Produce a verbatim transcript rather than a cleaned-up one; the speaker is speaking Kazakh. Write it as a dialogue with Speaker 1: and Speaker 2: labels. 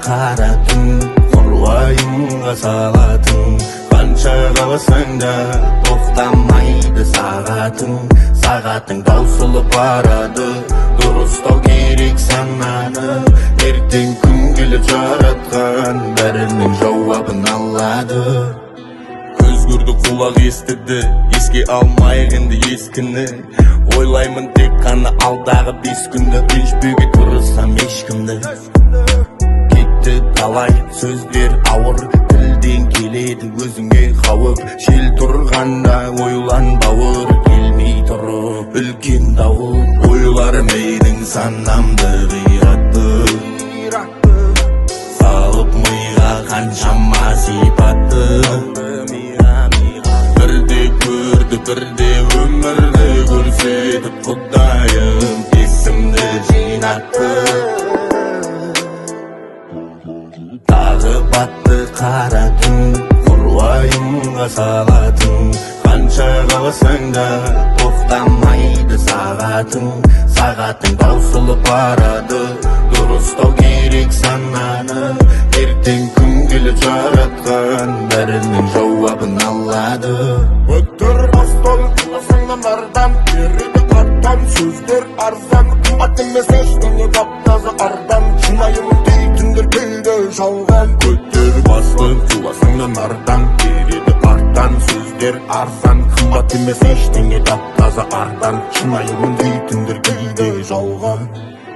Speaker 1: қара түн, құрвайымға салатын. Қанша қаласаң да тоқтамайды сағатың. Сағатың таусылып барады, дұрыстау керек сананы. Ертең күн келіп жаратқан бәрінің жауабын алады. Көз көрді, құлақ естіді, еске алмайық енді ескіні. Ойлаймын тек қана алдағы бес күнді, ренжбеуге тырыссам ешкімді. Кетті талай сөздер ауыр, тілден келеді өзіңе қауіп. Жел тұрғанда ойлан бауыр, келмей тұрып үлкен дауыл. Ойлар менің санамды қиратты, салып миға қаншама сипатты. Бірде көрді, бірде өмірді көрсетіп Құдайым есімді жинатты. Тағы батты қара түн, құрвайымға салатын. Қанша қаласаң да тоқтамайды сағатың. Сағатың таусылып барады, дұрыстау керек сананы. Ертең күн келіп жаратқан бәрінің жауабын алады.
Speaker 2: Өттір бастан, құласыңнан ардан, береді қаттан. Сөздер арзан, қымбат емес ештеңе тап-таза ардан. Шынайымын дейтіндер кейде жалған. Көттер басты, құласыңнан ардан, береді арттан. Сөздер арзан, қымбат емес ештеңе тап-таза ардан. Шынайымын дейтіндер кейде жалған.